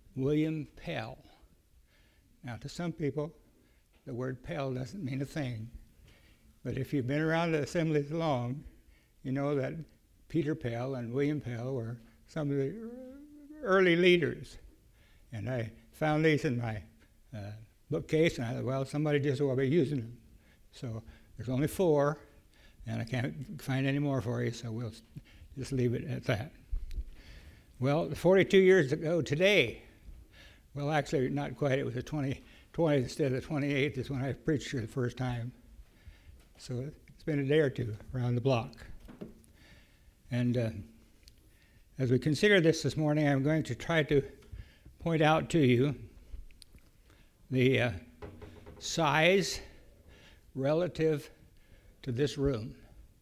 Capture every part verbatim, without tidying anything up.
William Pell. Now, to some people, the word Pell doesn't mean a thing. But if you've been around the assemblies long, you know that Peter Pell and William Pell were some of the early leaders. And I found these in my uh, bookcase, and I thought, well, somebody just will be using them. So there's only four, and I can't find any more for you, so we'll just leave it at that. Well, forty-two years ago today, well, actually, not quite. It was the twentieth, twentieth instead of the twenty-eighth is when I preached for the first time. So it's been a day or two around the block. And uh, as we consider this this morning, I'm going to try to point out to you the uh, size relative to this room.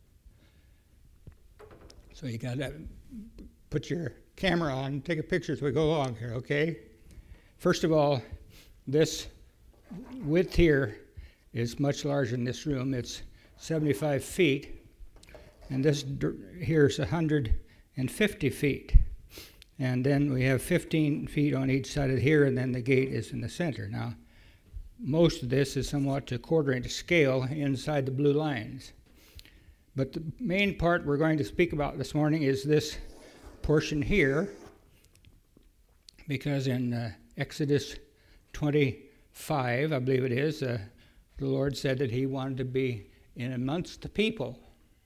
So you got to put your camera on and take a picture as we go along here, okay? First of all, this width here is much larger than this room. It's seventy-five feet, and this here is one hundred fifty feet. And then we have fifteen feet on each side of here, and then the gate is in the center. Now, most of this is somewhat to quarter inch scale inside the blue lines. But the main part we're going to speak about this morning is this portion here, because in uh, Exodus twenty-five, I believe it is, uh, the Lord said that he wanted to be in amongst the people.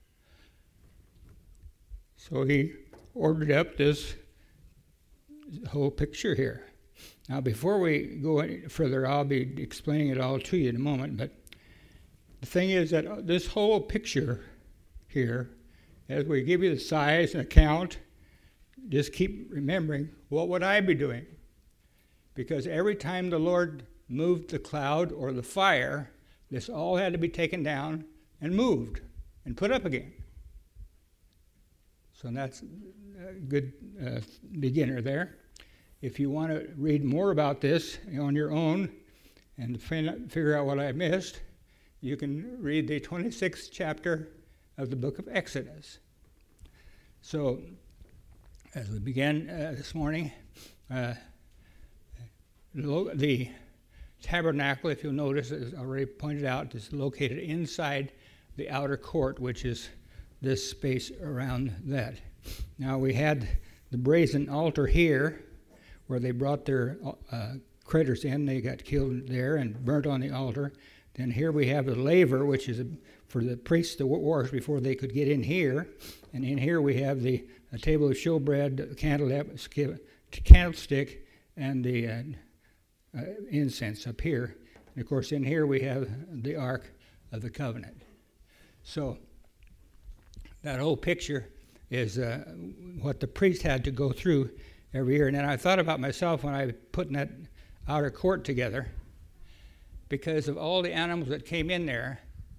So he ordered up this whole picture here. Now, before we go any further, I'll be explaining it all to you in a moment, but the thing is that this whole picture here, as we give you the size and account, just keep remembering, what would I be doing? Because every time the Lord moved the cloud or the fire, this all had to be taken down and moved and put up again. So that's a good uh, beginner there. If you want to read more about this on your own and figure out what I missed, you can read the twenty-sixth chapter of the book of Exodus. So, as we begin uh, this morning, uh, the tabernacle, if you'll notice, is already pointed out, is located inside the outer court, which is this space around that. Now, we had the brazen altar here, where they brought their uh, critters in. They got killed there and burnt on the altar. Then here we have the laver, which is a, for the priests to wash before they could get in here. And in here we have the a table of showbread, the candlestick, and the uh, uh, incense up here. And of course, in here we have the Ark of the Covenant. So that whole picture is uh, what the priest had to go through every year. And then I thought about myself when I was putting that outer court together, because of all the animals that came in there.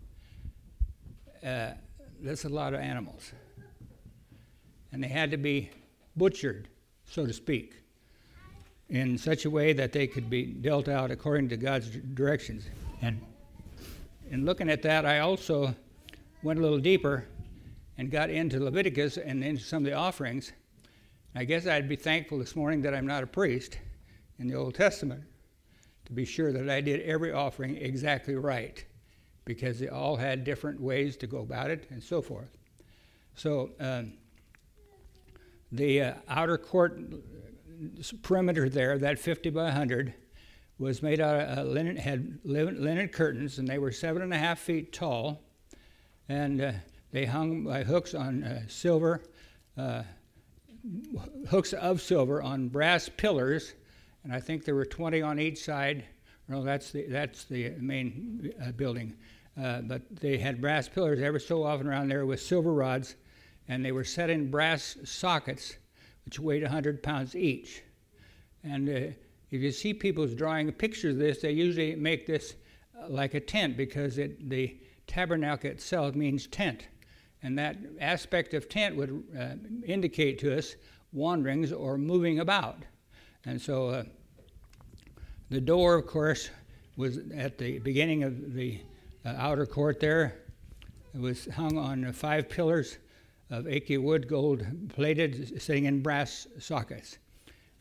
Uh, that's a lot of animals. And they had to be butchered, so to speak, in such a way that they could be dealt out according to God's directions. And in looking at that, I also went a little deeper and got into Leviticus and into some of the offerings. I guess I'd be thankful this morning that I'm not a priest in the Old Testament, to be sure that I did every offering exactly right, because they all had different ways to go about it and so forth. So um, the uh, outer court perimeter there, that fifty by one hundred, was made out of uh, linen, had linen curtains, and they were seven and a half feet tall, and uh, they hung by hooks on uh, silver, uh, hooks of silver on brass pillars, and I think there were twenty on each side. No, that's the that's the main uh, building. Uh, but they had brass pillars every so often around there with silver rods, and they were set in brass sockets, which weighed one hundred pounds each. And uh, if you see people drawing a picture of this, they usually make this uh, like a tent, because it, the tabernacle itself means tent. And that aspect of tent would uh, indicate to us wanderings or moving about. And so uh, the door, of course, was at the beginning of the uh, outer court there. It was hung on uh, five pillars of acacia wood, gold plated, sitting in brass sockets.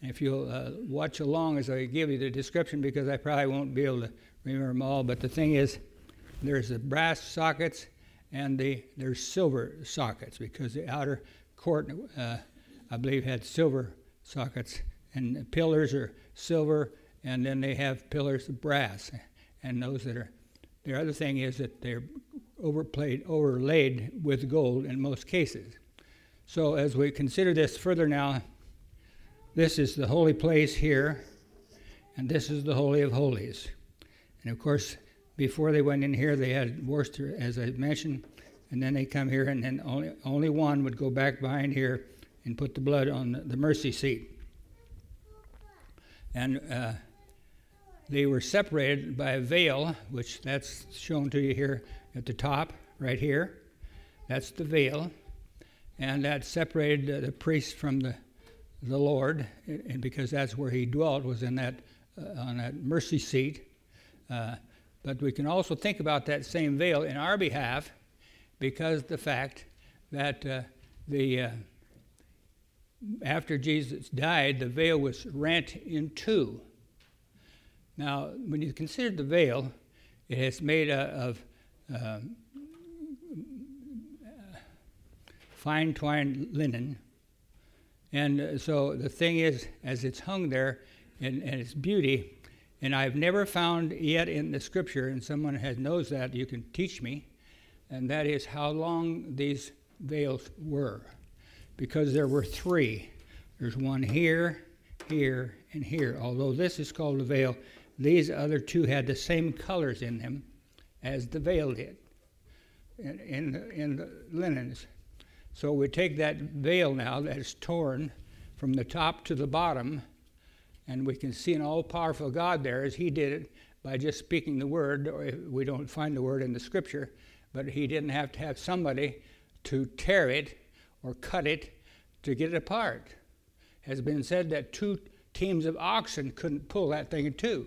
And if you'll uh, watch along as I give you the description, because I probably won't be able to remember them all, but the thing is, there's the brass sockets and the there's silver sockets, because the outer court, uh, I believe, had silver sockets, and the pillars are silver, and then they have pillars of brass, and those that are. The other thing is that they're overplayed, overlaid with gold in most cases. So as we consider this further now, this is the holy place here, and this is the Holy of Holies. And of course, before they went in here, they had Worcester, as I mentioned, and then they come here, and then only only one would go back behind here and put the blood on the, the mercy seat. And uh, they were separated by a veil, which that's shown to you here at the top, right here. That's the veil, and that separated uh, the priest from the the Lord, and because that's where he dwelt, was in that uh, on that mercy seat. Uh, but we can also think about that same veil in our behalf, because the fact that uh, the uh, after Jesus died, the veil was rent in two. Now, when you consider the veil, it is made uh, of uh, fine twined linen. And uh, so the thing is, as it's hung there, and, and its beauty, and I've never found yet in the scripture, and someone has knows that, you can teach me, and that is how long these veils were. Because there were three. There's one here, here, and here. Although this is called a veil, these other two had the same colors in them as the veil did, in, in, the, in the linens. So we take that veil now that is torn from the top to the bottom, and we can see an all-powerful God there, as he did it by just speaking the word. Or we don't find the word in the scripture, but he didn't have to have somebody to tear it or cut it to get it apart. It has been said that two teams of oxen couldn't pull that thing in two.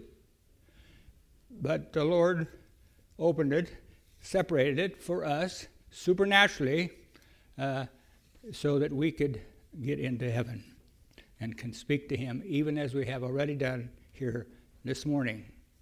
But the Lord opened it, separated it for us supernaturally, uh, so that we could get into heaven and can speak to him, even as we have already done here this morning.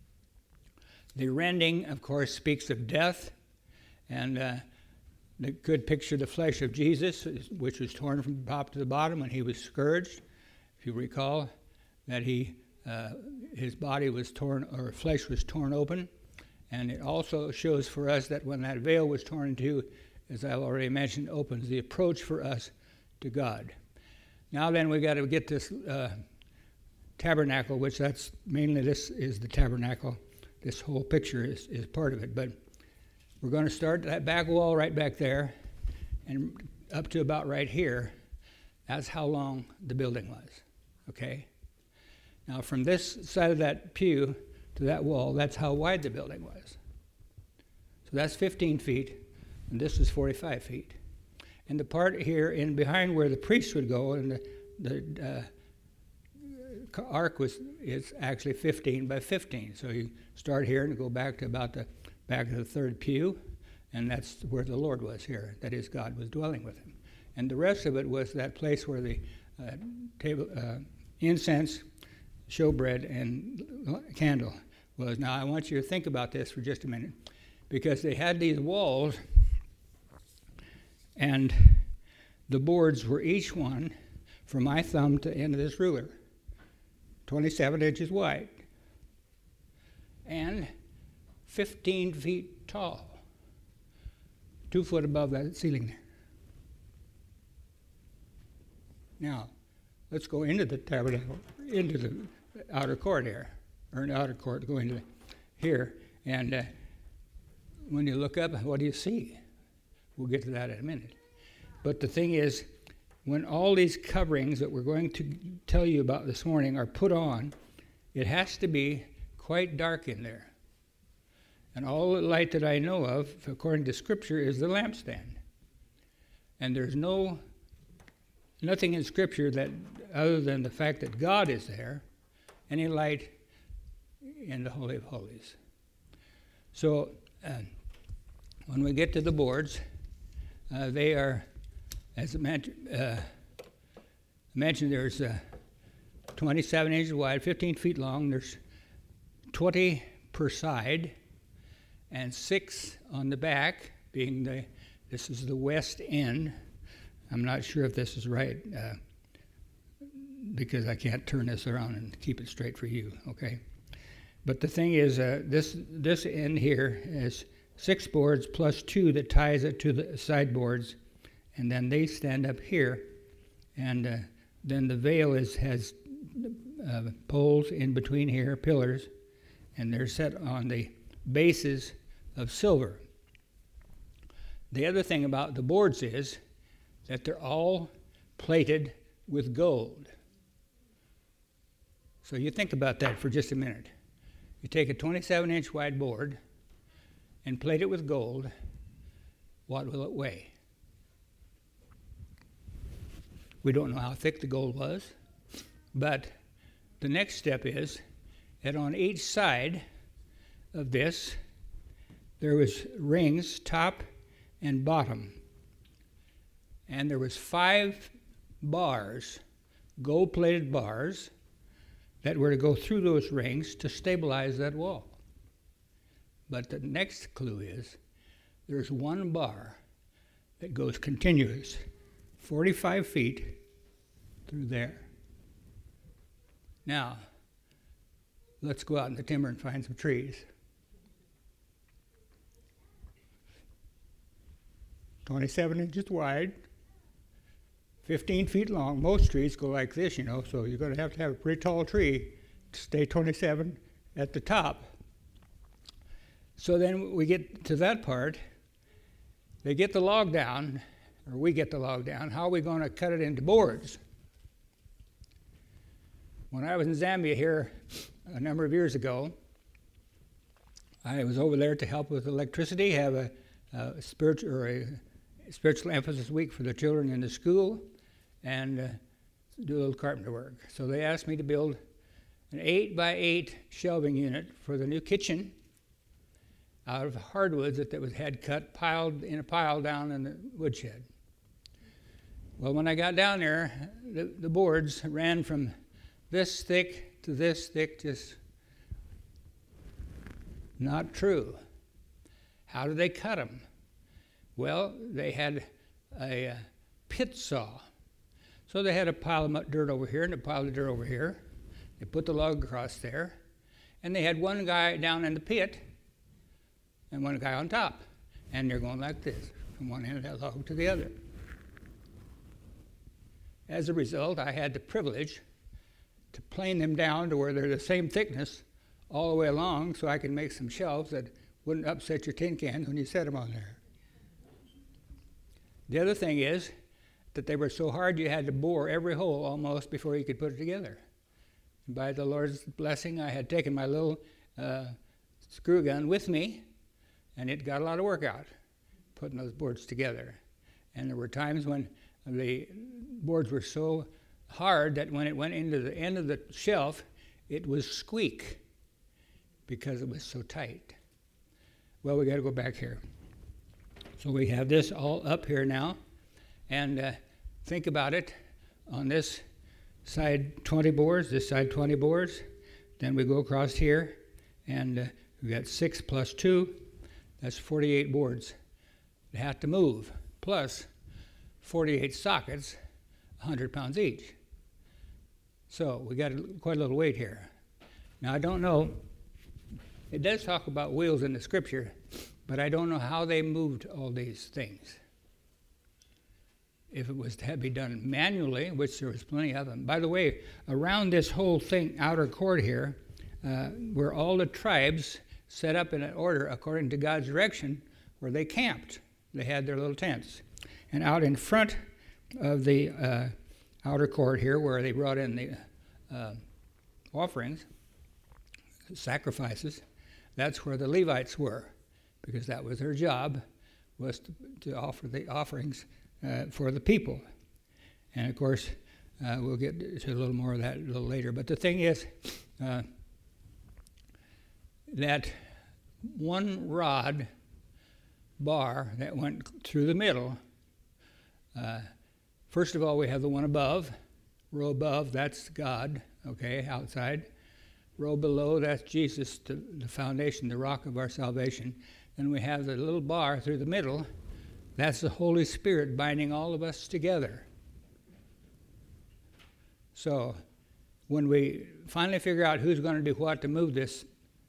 The rending, of course, speaks of death, and uh, the good picture of the flesh of Jesus, which was torn from the top to the bottom when he was scourged. If you recall that he, uh, his body was torn, or flesh was torn open. And it also shows for us that when that veil was torn in two, as I've already mentioned, opens the approach for us to God. Now then, we got to get this uh, tabernacle, which that's mainly this is the tabernacle. This whole picture is, is part of it. But we're going to start that back wall right back there and up to about right here. That's how long the building was, okay? Now, from this side of that pew to that wall, that's how wide the building was. So that's fifteen feet, and this is forty-five feet. And the part here in behind where the priest would go, and the, the uh, ark was is actually fifteen by fifteen. So you start here and go back to about the back of the third pew, and that's where the Lord was here. That is, God was dwelling with him. And the rest of it was that place where the uh, table, uh, incense, showbread, and candle was. Now, I want you to think about this for just a minute, because they had these walls, and the boards were each one, from my thumb to the end of this ruler, twenty-seven inches wide, and fifteen feet tall, two foot above that ceiling there. Now, let's go into the tabernacle, into the outer court here, or an outer court, go into the, here, and uh, when you look up, what do you see? We'll get to that in a minute. But the thing is, when all these coverings that we're going to tell you about this morning are put on, it has to be quite dark in there. And all the light that I know of, according to Scripture, is the lampstand. And there's no nothing in Scripture that, other than the fact that God is there, any light in the Holy of Holies. So uh, when we get to the boards, uh, they are, as I mentioned, uh, mentioned there's uh, twenty-seven inches wide, fifteen feet long. There's twenty per side, and six on the back, being the, this is the west end. I'm not sure if this is right, uh, because I can't turn this around and keep it straight for you, okay? But the thing is, uh, this this end here is six boards plus two that ties it to the sideboards, and then they stand up here, and uh, then the veil is has uh, poles in between here, pillars, and they're set on the bases of silver. The other thing about the boards is that they're all plated with gold. So you think about that for just a minute. You take a twenty-seven inch wide board and plate it with gold, what will it weigh? We don't know how thick the gold was, but the next step is that on each side of this, there was rings, top and bottom. And there was five bars, gold-plated bars, that were to go through those rings to stabilize that wall. But the next clue is there's one bar that goes continuous, forty-five feet through there. Now, let's go out in the timber and find some trees. twenty-seven inches wide, fifteen feet long. Most trees go like this, you know, so you're going to have to have a pretty tall tree to stay twenty-seven at the top. So then we get to that part. They get the log down, or we get the log down. How are we going to cut it into boards? When I was in Zambia here a number of years ago, I was over there to help with electricity, have a, a spiritual or a spiritual emphasis week for the children in the school, and uh, do a little carpenter work. So they asked me to build an eight by eight shelving unit for the new kitchen out of hardwoods that, that was had cut, piled in a pile down in the woodshed. Well, when I got down there, the, the boards ran from this thick to this thick, just not true. How did they cut them? Well, they had a uh, pit saw. So they had a pile of dirt over here and a pile of dirt over here. They put the log across there, and they had one guy down in the pit and one guy on top. And they're going like this, from one end of that log to the other. As a result, I had the privilege to plane them down to where they're the same thickness all the way along, so I could make some shelves that wouldn't upset your tin cans when you set them on there. The other thing is that they were so hard you had to bore every hole almost before you could put it together. And by the Lord's blessing, I had taken my little uh, screw gun with me, and it got a lot of work out, putting those boards together. And there were times when the boards were so hard that when it went into the end of the shelf, it was squeak because it was so tight. Well, we got to go back here. So we have this all up here now, and uh, think about it. On this side, twenty boards, this side, twenty boards. Then we go across here, and uh, we got six plus two. That's forty-eight boards that have to move, plus forty-eight sockets, one hundred pounds each. So we got a, quite a little weight here. Now, I don't know. It does talk about wheels in the scripture, but I don't know how they moved all these things. If it was to be done manually, which there was plenty of them. By the way, around this whole thing, outer court here, uh, were all the tribes set up in an order according to God's direction, where they camped. They had their little tents. And out in front of the uh, outer court here, where they brought in the uh, offerings, sacrifices, that's where the Levites were, because that was their job, was to, to offer the offerings uh, for the people. And of course, uh, we'll get to a little more of that a little later. But the thing is uh, that one rod bar that went through the middle, uh, first of all, we have the one above, row above, that's God, okay, outside. Row below, that's Jesus, the, the foundation, the rock of our salvation. Then we have the little bar through the middle. That's the Holy Spirit binding all of us together. So when we finally figure out who's going to do what to move this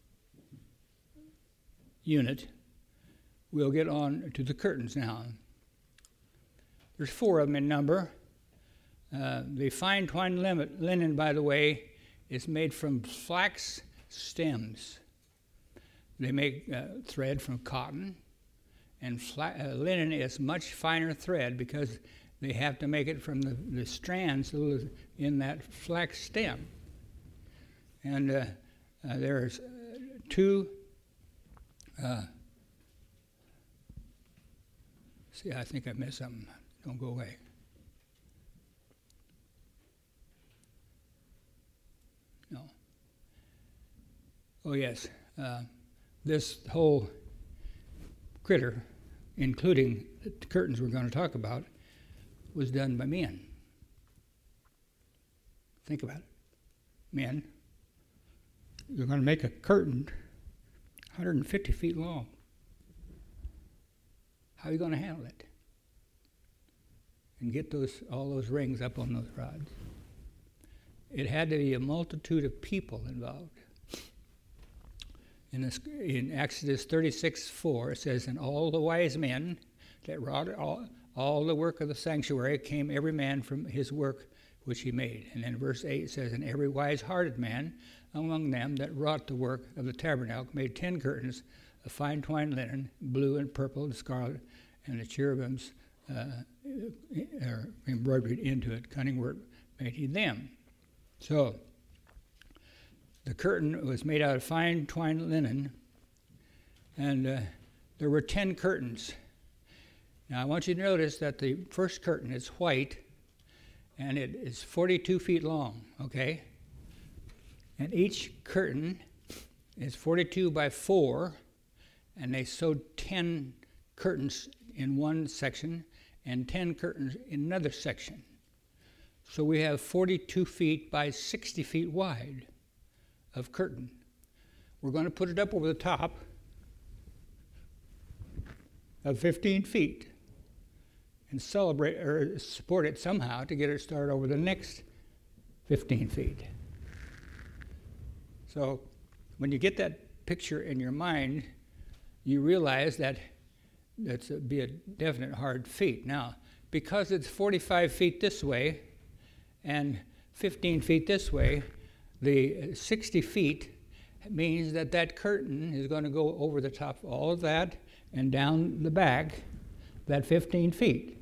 unit, we'll get on to the curtains now. There's four of them in number. Uh, the fine twined linen, by the way, is made from flax stems. They make uh, thread from cotton, and fla- uh, linen is much finer thread because they have to make it from the, the strands in that flax stem. And uh, uh, there's uh, two, uh, see, I think I missed something. Don't go away. No. Oh, yes. Uh, this whole critter, including the curtains we're going to talk about, was done by men. Think about it. Men, you're going to make a curtain one hundred fifty feet long. How are you going to handle it? And get those all those rings up on those rods. It had to be a multitude of people involved. In, this, in Exodus thirty-six four, it says, "And all the wise men that wrought all, all the work of the sanctuary came every man from his work which he made." And then verse eight says, "And every wise-hearted man among them that wrought the work of the tabernacle made ten curtains of fine twined linen, blue and purple and scarlet, and the cherubims uh, are embroidered into it. Cunning work made he them." So the curtain was made out of fine twined linen, and uh, there were ten curtains. Now I want you to notice that the first curtain is white, and it is forty-two feet long, okay? And each curtain is forty-two by four, and they sewed ten curtains in one section and ten curtains in another section. So we have forty-two feet by sixty feet wide of curtain. We're going to put it up over the top of fifteen feet and celebrate or support it somehow to get it started over the next fifteen feet. So when you get that picture in your mind, you realize that that's a, be a definite hard feat. Now, because it's forty-five feet this way and fifteen feet this way, the sixty feet means that that curtain is going to go over the top of all of that and down the back, that fifteen feet.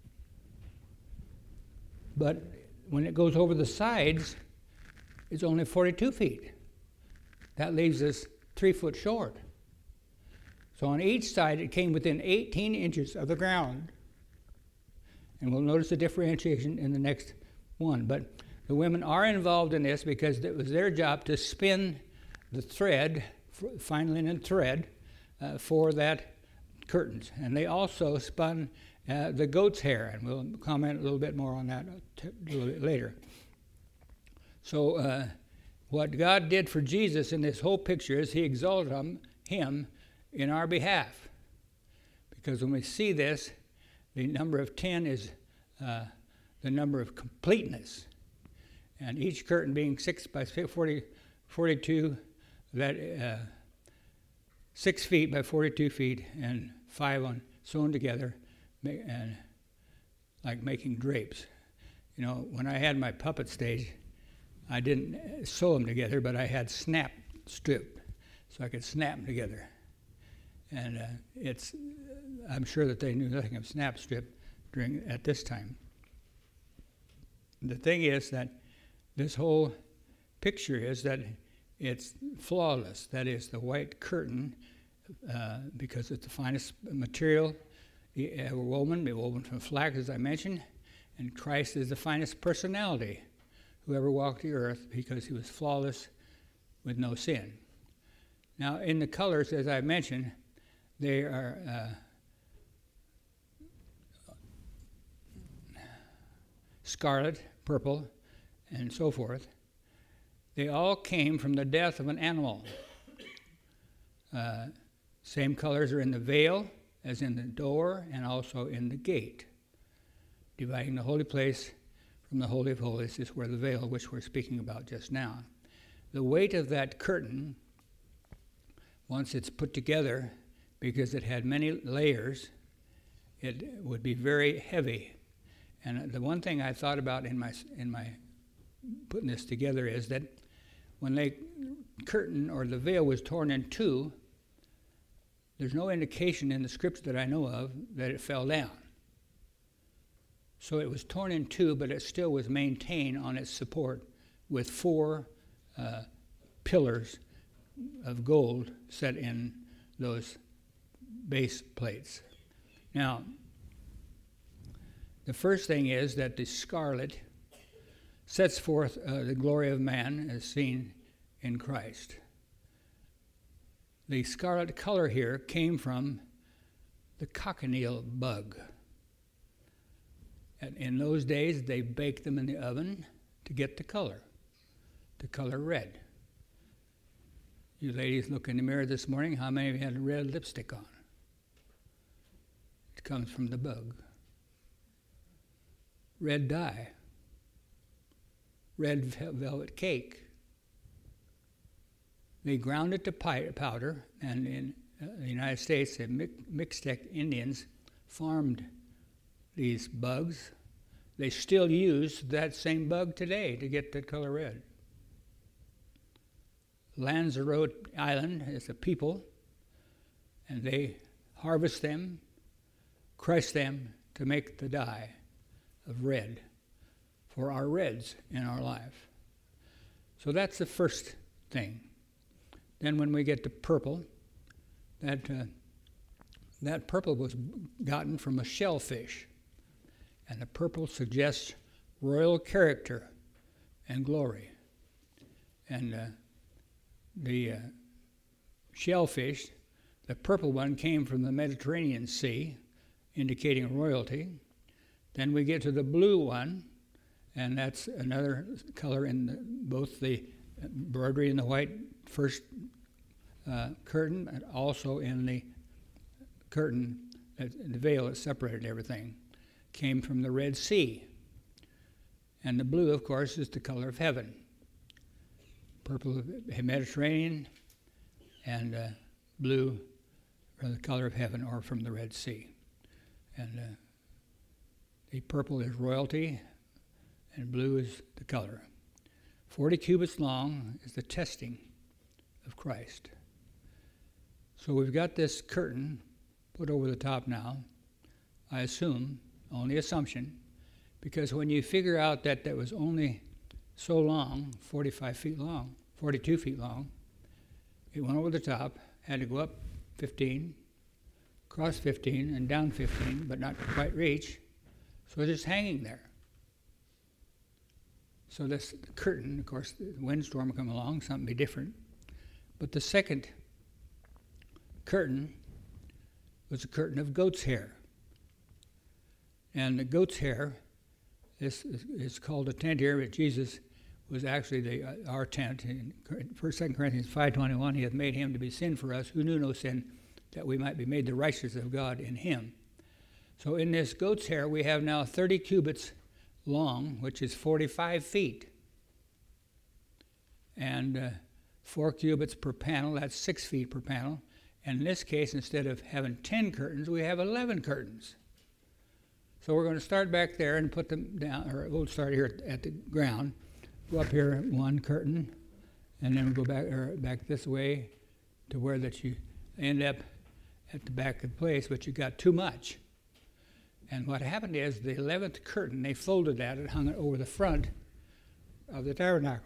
But when it goes over the sides, it's only forty-two feet. That leaves us three foot short. So on each side, it came within eighteen inches of the ground. And we'll notice the differentiation in the next one. But the women are involved in this because it was their job to spin the thread, fine linen thread, uh, for that curtains. And they also spun uh, the goat's hair, and we'll comment a little bit more on that a little bit later. So uh, what God did for Jesus in this whole picture is he exalted him, him in our behalf. Because when we see this, the number of ten is uh, the number of completeness. And each curtain being six by forty, forty-two, that uh, six feet by forty-two feet, and five on sewn together, and like making drapes. You know, when I had my puppet stage, I didn't sew them together, but I had snap strip, so I could snap them together. And uh, it's, I'm sure that they knew nothing of snap strip during at this time. The thing is that this whole picture is that it's flawless. That is, the white curtain, uh, because it's the finest material ever woven, woven from flax, as I mentioned, and Christ is the finest personality who ever walked the earth because he was flawless with no sin. Now, in the colors, as I mentioned, they are uh, scarlet, purple, and so forth. they all came from the death of an animal. Uh, same colors are in the veil as in the door and also in the gate. Dividing the holy place from the Holy of Holies is where the veil, which we're speaking about just now. The weight of that curtain, once it's put together, because it had many layers, it would be very heavy. And the one thing I thought about in my in my putting this together is that when the curtain or the veil was torn in two, there's no indication in the scripture that I know of that it fell down. So it was torn in two, but it still was maintained on its support with four uh, pillars of gold set in those base plates. Now, the first thing is that the scarlet sets forth uh, the glory of man as seen in Christ. The scarlet color here came from the cochineal bug. And in those days, they baked them in the oven to get the color, the color red. You ladies look in the mirror this morning, how many of you had red lipstick on? It comes from the bug. Red dye, red velvet cake. They ground it to powder, and in uh, the United States, the Mixtec Indians farmed these bugs. They still use that same bug today to get the color red. Lanzarote Island is a people, and they harvest them, crush them to make the dye of red for our reds in our life. So that's the first thing. Then when we get to purple, that uh, that purple was gotten from a shellfish. And the purple suggests royal character and glory. And uh, the uh, shellfish, the purple one, came from the Mediterranean Sea, indicating royalty. Then we get to the blue one, and that's another color in the, both the embroidery in the white first uh, curtain and also in the curtain, uh, the veil that separated everything, came from the Red Sea. And the blue, of course, is the color of heaven. Purple, Mediterranean, and uh, blue are the color of heaven or from the Red Sea. And uh, the purple is royalty, and blue is the color. Forty cubits long is the testing of Christ. So we've got this curtain put over the top now, I assume, only assumption, because when you figure out that that was only so long, forty-five feet long, forty-two feet long, it went over the top, had to go up fifteen, across fifteen, and down fifteen, but not quite reach, so it's just hanging there. So this curtain, of course, the windstorm will come along, something be different. But the second curtain was a curtain of goat's hair. And the goat's hair is, is, is called a tent here, but Jesus was actually the, uh, our tent. In First, Second Corinthians five twenty-one, he hath made him to be sin for us, who knew no sin, that we might be made the righteousness of God in him. So in this goat's hair, we have now thirty cubits long, which is forty-five feet. And uh, four cubits per panel, that's six feet per panel. And in this case, instead of having ten curtains, we have eleven curtains. So we're going to start back there and put them down, or we'll start here at the ground, go up here one curtain, and then we'll go back or back this way to where that you end up at the back of the place, but you got too much. And what happened is the eleventh curtain, they folded that and hung it over the front of the tabernacle.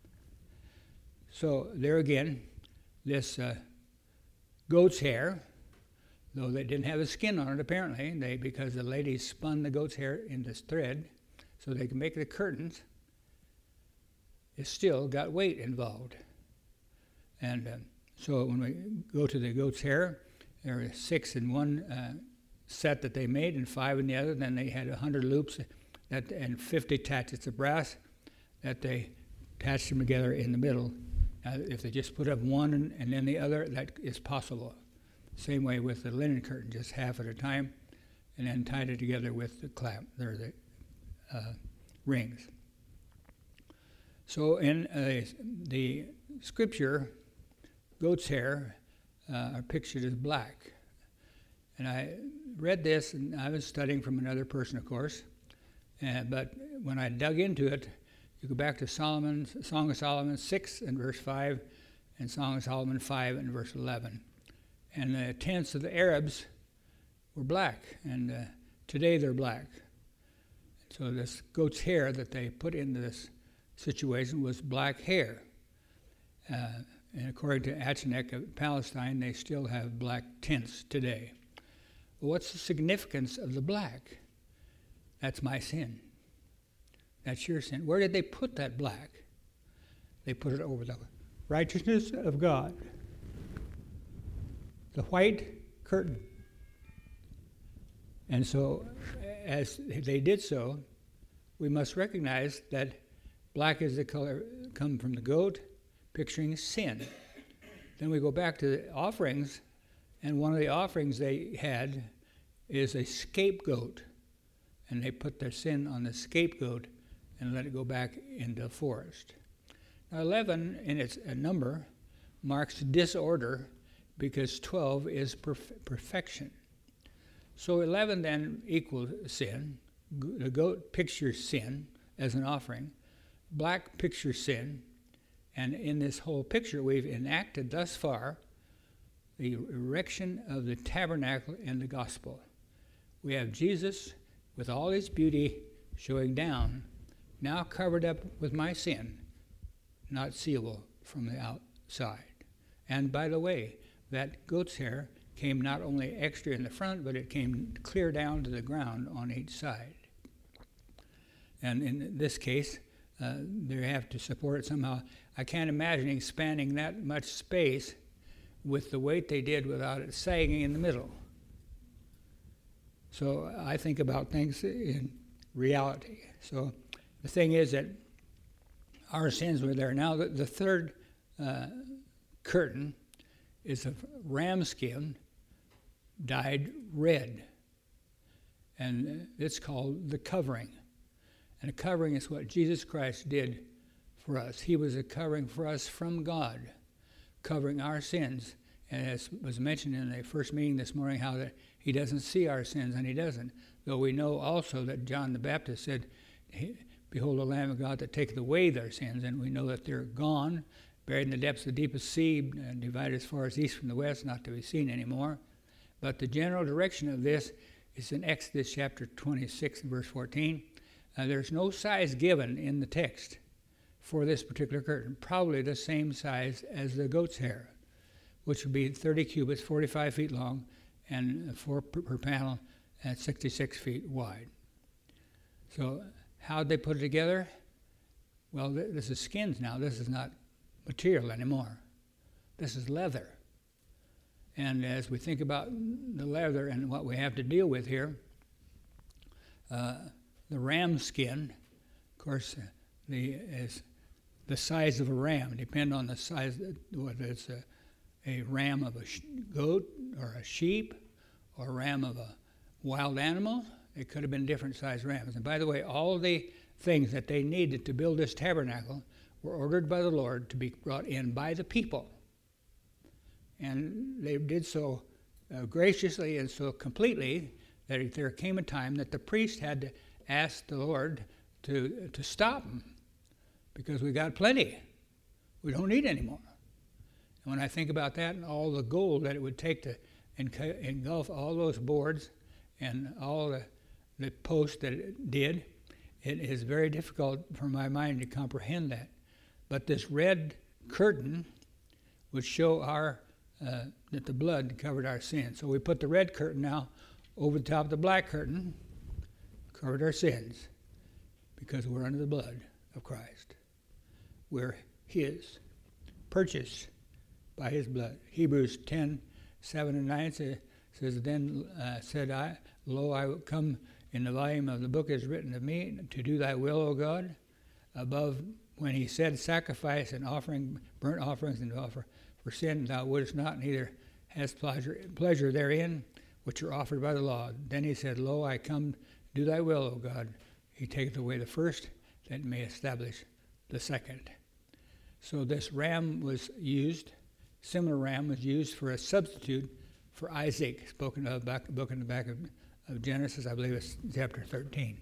So there again, this uh, goat's hair, though they didn't have the skin on it apparently, they because the ladies spun the goat's hair into thread so they could make the curtains, it still got weight involved. And uh, so when we go to the goat's hair, there are six in one uh, set that they made and five in the other. Then they had one hundred loops that, and fifty taches of brass that they attach them together in the middle. Now, if they just put up one and, and then the other, that is possible. Same way with the linen curtain, just half at a time, and then tied it together with the clamp, or the uh, rings. So in uh, the scripture, goat's hair uh, are pictured as black. And I read this, and I was studying from another person, of course, uh, but when I dug into it, you go back to Solomon's, Song of Solomon six and verse five, and Song of Solomon five and verse eleven. And the tents of the Arabs were black, and uh, today they're black. So this goat's hair that they put into this situation was black hair. Uh, and according to Achanek of Palestine, they still have black tents today. Well, what's the significance of the black? That's my sin. That's your sin. Where did they put that black? They put it over the righteousness of God. The white curtain. And so, as they did so, we must recognize that black is the color come from the goat, picturing sin. Then we go back to the offerings, and one of the offerings they had is a scapegoat. And they put their sin on the scapegoat and let it go back into the forest. Now, eleven, in its a number, marks disorder because twelve is perf- perfection. So eleven then equals sin. The goat pictures sin as an offering. Black pictures sin. And in this whole picture, we've enacted thus far the erection of the tabernacle and the gospel. We have Jesus with all his beauty showing down, now covered up with my sin, not seeable from the outside. And by the way, that goat's hair came not only extra in the front, but it came clear down to the ground on each side. And in this case, uh, they have to support it somehow. I can't imagine expanding that much space with the weight they did without it sagging in the middle. So I think about things in reality. So the thing is that our sins were there. Now the, the third uh, curtain is a ram skin dyed red. And it's called the covering. And a covering is what Jesus Christ did for us. He was a covering for us from God, covering our sins. And as was mentioned in the first meeting this morning, how that he doesn't see our sins, and he doesn't. Though we know also that John the Baptist said, behold the Lamb of God that taketh away their sins. And we know that they're gone, buried in the depths of the deepest sea, and divided as far as east from the west, not to be seen anymore. But the general direction of this is in Exodus chapter twenty-six and verse fourteen. Uh, there's no size given in the text for this particular curtain, probably the same size as the goat's hair, which would be thirty cubits, forty-five feet long, and four per, per panel at sixty-six feet wide. So how'd they put it together? Well, th- this is skins now. This is not material anymore. This is leather. And as we think about the leather and what we have to deal with here, uh, the ram skin, of course, uh, the is the size of a ram. Depend on the size, whether it's a, a ram of a sh- goat or a sheep or a ram of a wild animal. It could have been different sized rams. And by the way, all the things that they needed to build this tabernacle were ordered by the Lord to be brought in by the people. And they did so uh, graciously and so completely that there came a time that the priest had to ask the Lord to to stop them, because we got plenty. We don't need any more. And when I think about that and all the gold that it would take to enc- engulf all those boards and all the, the posts that it did, it is very difficult for my mind to comprehend that. But this red curtain would show our uh, that the blood covered our sins. So we put the red curtain now over the top of the black curtain, covered our sins, because we're under the blood of Christ. We're his, purchased by his blood. Hebrews ten, seven and nine says, says then uh, said I, lo, I will come in the volume of the book is written of me, to do thy will, O God. Above when he said, sacrifice and offering, burnt offerings and offer for sin, thou wouldest not, neither hast pleasure, pleasure therein, which are offered by the law. Then he said, Lo, I come, do thy will, O God. He taketh away the first, that may establish the second. So this ram was used, similar ram was used for a substitute for Isaac, spoken of back book in the back of, of Genesis, I believe it's chapter thirteen.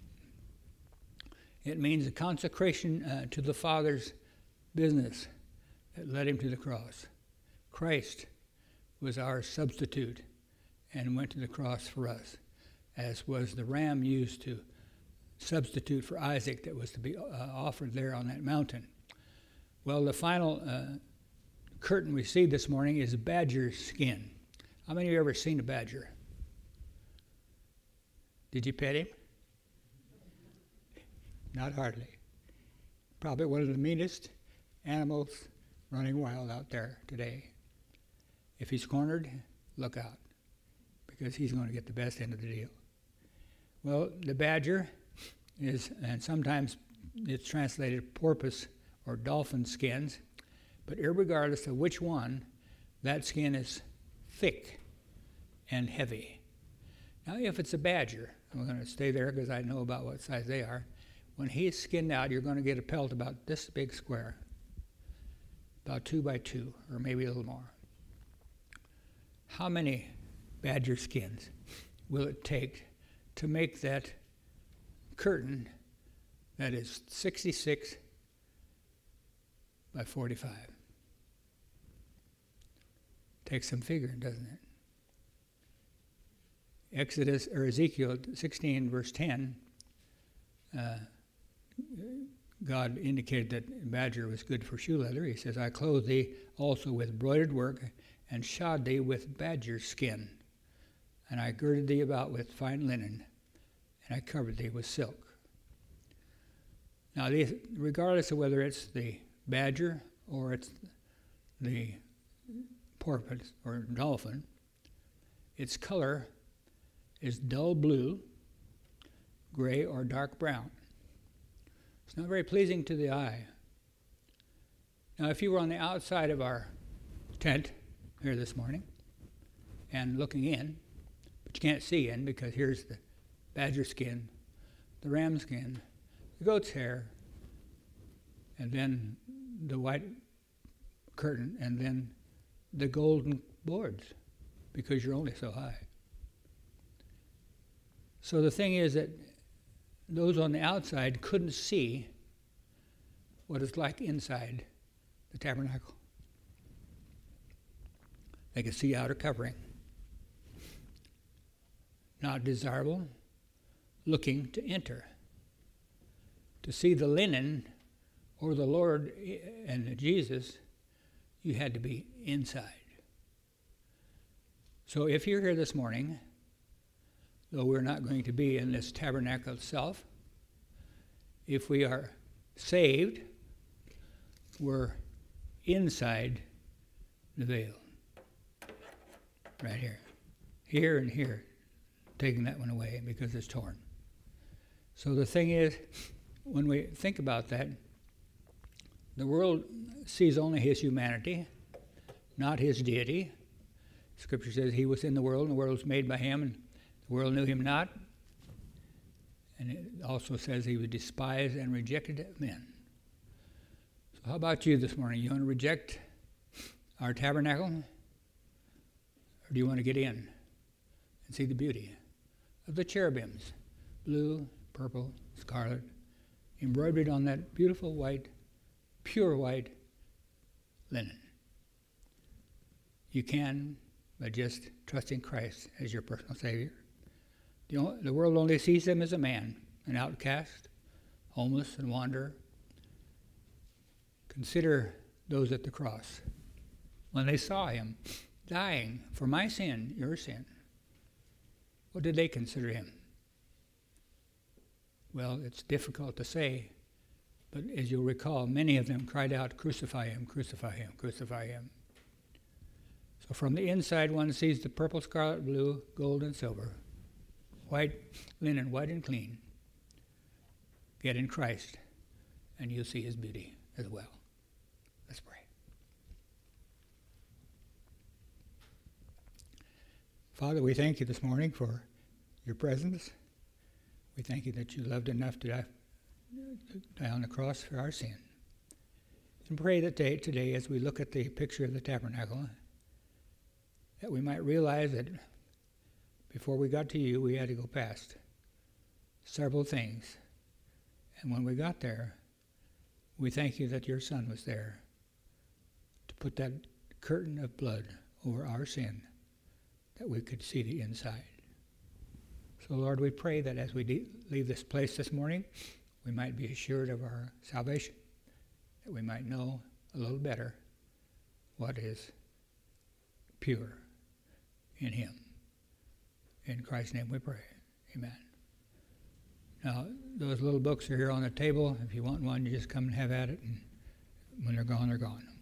It means a consecration uh, to the Father's business that led him to the cross. Christ was our substitute and went to the cross for us, as was the ram used to substitute for Isaac that was to be uh, offered there on that mountain. Well, the final uh, curtain we see this morning is badger skin. How many of you have ever seen a badger? Did you pet him? Not hardly. Probably one of the meanest animals running wild out there today. If he's cornered, look out, because he's going to get the best end of the deal. Well, the badger is, and sometimes it's translated porpoise or dolphin skins, but irregardless of which one, that skin is thick and heavy. Now, if it's a badger, I'm going to stay there because I know about what size they are. When he's skinned out, you're going to get a pelt about this big square, about two by two, or maybe a little more. How many badger skins will it take to make that curtain that is sixty-six by forty-five? Takes some figuring, doesn't it? Exodus or Ezekiel sixteen, verse ten, uh, God indicated that badger was good for shoe leather. He says, I clothe thee also with broidered work, and shod thee with badger skin. And I girded thee about with fine linen, and I covered thee with silk. Now, these, regardless of whether it's the badger or it's the porpoise or dolphin, its color is dull blue, gray, or dark brown. It's not very pleasing to the eye. Now, if you were on the outside of our tent here this morning and looking in, but you can't see in because here's the badger skin, the ram skin, the goat's hair, and then the white curtain, and then the golden boards, because you're only so high. So the thing is that those on the outside couldn't see what it's like inside the tabernacle. They could see outer covering. Not desirable, looking to enter. To see the linen or the Lord and Jesus, you had to be inside. So if you're here this morning, though we're not going to be in this tabernacle itself, if we are saved, we're inside the veil. Right here. Here and here. Taking that one away because it's torn. So the thing is, when we think about that, the world sees only his humanity, not his deity. Scripture says he was in the world, and the world was made by him, and the world knew him not. And it also says he was despised and rejected of men. So how about you this morning? You want to reject our tabernacle? Or do you want to get in and see the beauty of the cherubims, blue, purple, scarlet, embroidered on that beautiful white, pure white linen? You can by just trusting Christ as your personal Savior. The, only, the world only sees him as a man, an outcast, homeless and wanderer. Consider those at the cross. When they saw him dying for my sin, your sin, what did they consider him? Well, it's difficult to say, but as you'll recall, many of them cried out, crucify him, crucify him, crucify him. So from the inside, one sees the purple, scarlet, blue, gold, and silver, white linen, white and clean. Get in Christ, and you'll see his beauty as well. Let's pray. Father, we thank you this morning for your presence. We thank you that you loved enough to die, die on the cross for our sin. And pray that day, today, as we look at the picture of the tabernacle, that we might realize that before we got to you, we had to go past several things. And when we got there, we thank you that your Son was there to put that curtain of blood over our sin, that we could see the inside. So, Lord, we pray that as we de- leave this place this morning, we might be assured of our salvation, that we might know a little better what is pure in him. In Christ's name we pray. Amen. Now, those little books are here on the table. If you want one, you just come and have at it, and when they're gone, they're gone.